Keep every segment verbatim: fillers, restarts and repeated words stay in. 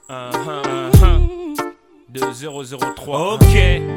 Uh-huh, uh-huh. deux zéro zéro trois. Ok.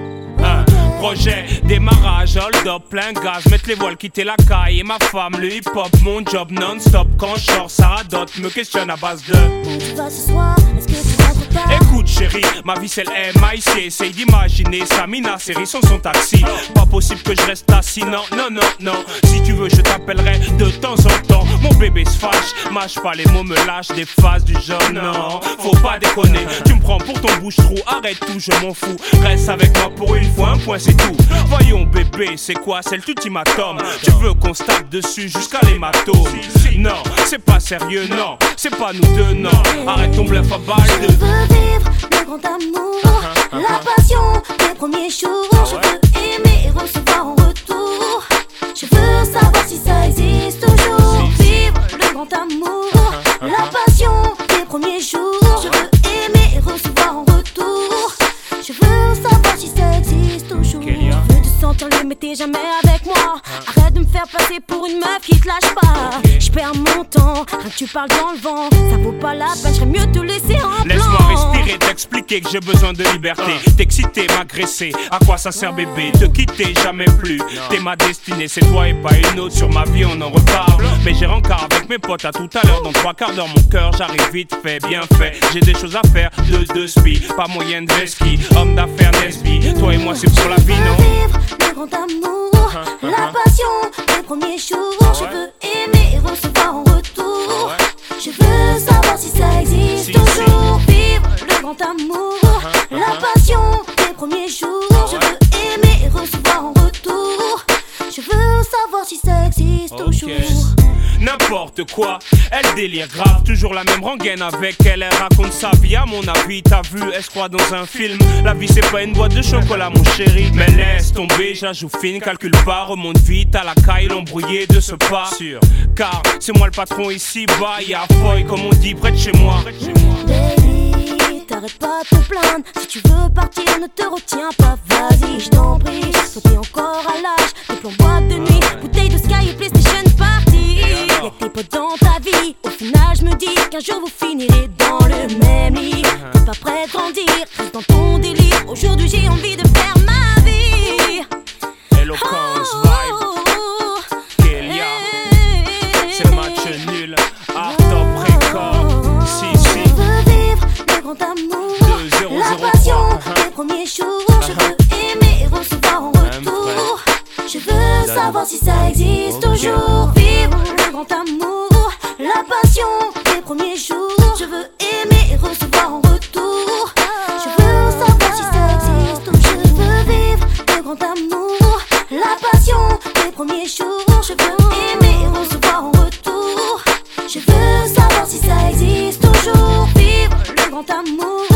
Uh. Projet, démarrage, hold up, plein gaz, mettre les voiles, quitter la caille. Et ma femme, le hip-hop, mon job non-stop. Quand je sors, ça radote, me questionne à base de où tu vas ce soir, est-ce que tu rentres tard? Écoute chérie, ma vie c'est le M I C. Essaye d'imaginer Samina, série sans son taxi. Pas possible que je reste assis, non, non, non, non. Si tu veux je t'appellerai de temps en temps. Mon bébé se fâche, mâche pas les mots, me lâche des phases du genre non. Faut pas déconner, tu me prends pour ton bouche-trou. Arrête tout, je m'en fous, reste avec moi pour une fois, un point c'est tout. Voyons bébé, c'est quoi, c'est l'ultimatum. Tu veux qu'on se tape dessus jusqu'à l'hématome? Non, c'est pas sérieux, non, c'est pas nous deux, non. Arrête ton bluff à balle de... Je veux vivre le grand amour, la passion des premiers jours. Je veux aimer et recevoir en retour. Je veux savoir si ça existe toujours. Vivre le grand amour, la passion des premiers jours. Je veux aimer et recevoir en retour. Je veux savoir si ça existe toujours. Je veux te sentir libre mais t'es jamais avec moi. Arrête de me faire passer pour une meuf qui te lâche pas. Je perds mon temps, rien que tu parles dans le vent. Ça vaut pas la peine, j'aurais mieux te laisser en blanc. Laisse-moi respirer, t'expliquer que j'ai besoin de liberté. T'exciter, m'agresser, à quoi ça sert bébé? Te quitter, jamais plus. T'es ma destinée, c'est toi et pas une autre. Sur ma vie on en reparle. Mais j'ai rencard avec mes potes à tout à l'heure. Dans trois quarts d'heure mon cœur, j'arrive vite fait, bien fait. J'ai des choses à faire, de deux spi. Pas moyen de ski, homme d'affaires Nesby. Toi et moi c'est pour la vie, non? Vivre le grand amour, la passion des premiers jours. Je veux aimer et recevoir en retour. Je veux savoir si ça existe toujours. Vivre le grand amour, la passion des premiers jours. Je veux aimer et recevoir en retour. Je veux savoir si ça existe toujours. N'importe quoi, elle délire grave. Toujours la même rengaine avec elle. Elle raconte sa vie à mon avis. T'as vu, elle se croit dans un film. La vie c'est pas une boîte de chocolat mon chéri. Mais laisse tomber, j'ajoue fine. Calcule pas, remonte vite à la caille. L'embrouillé de ce pas sûr. Car c'est moi le patron ici bas. Y'a foy comme on dit près de chez moi. Baby, t'arrêtes pas de te plaindre. Si tu veux partir, ne te retiens pas. Vas-y, je t'en prie. Toi t'es encore à l'âge des plans boîte de nuit, bouteille de Sky et PlayStation Party. Y'a que tes potes dans ta vie. Au final je me dis qu'un jour vous finirez dans le même lit. T'es pas prêt de grandir, reste dans ton délire. Aujourd'hui j'ai envie de faire ma vie. Eloquence, vibe, Kélia. C'est le match nul, hard top record. Si, si. Je veux vivre le grand amour, la passion des premiers jours. Je veux aimer et recevoir en retour. Je veux savoir si ça existe toujours. Vivre le grand amour, la passion des premiers jours. Je veux aimer et recevoir en retour. Je veux savoir si ça existe toujours. Je veux vivre le grand amour, la passion des premiers jours. Je veux aimer et recevoir en retour. Je veux savoir si ça existe toujours. Vivre le grand amour,